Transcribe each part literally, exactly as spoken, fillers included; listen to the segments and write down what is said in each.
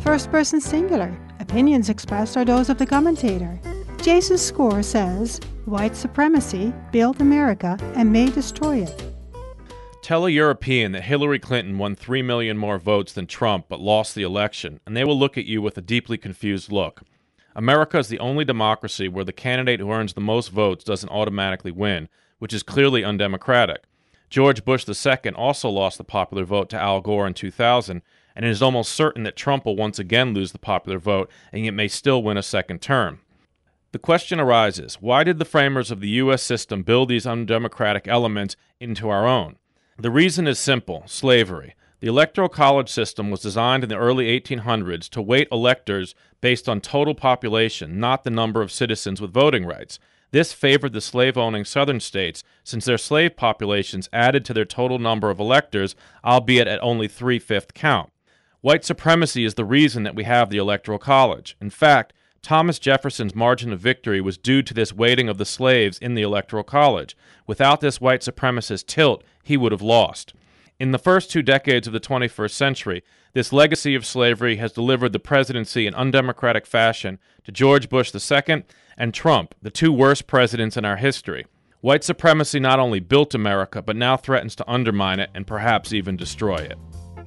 First person singular. Opinions expressed are those of the commentator. Jason Score says, white supremacy built America and may destroy it. Tell a European that Hillary Clinton won three million more votes than Trump but lost the election, and they will look at you with a deeply confused look. America is the only democracy where the candidate who earns the most votes doesn't automatically win, which is clearly undemocratic. George Bush the Second also lost the popular vote to Al Gore in two thousand, and it is almost certain that Trump will once again lose the popular vote and yet may still win a second term. The question arises, why did the framers of the U S system build these undemocratic elements into our own? The reason is simple: slavery. The Electoral College system was designed in the early eighteen hundreds to weight electors based on total population, not the number of citizens with voting rights. This favored the slave-owning southern states, since their slave populations added to their total number of electors, albeit at only three-fifths count. White supremacy is the reason that we have the Electoral College. In fact, Thomas Jefferson's margin of victory was due to this weighting of the slaves in the Electoral College. Without this white supremacist tilt, he would have lost. In the first two decades of the twenty-first century, this legacy of slavery has delivered the presidency in undemocratic fashion to George Bush the Second and Trump, the two worst presidents in our history. White supremacy not only built America, but now threatens to undermine it and perhaps even destroy it.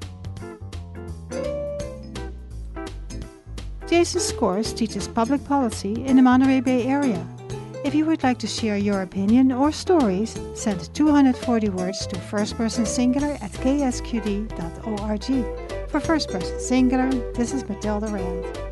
Jason Scores teaches public policy in the Monterey Bay area. If you would like to share your opinion or stories, send two hundred forty words to first person singular at k s q d dot org. For First Person Singular, this is Matilda Rand.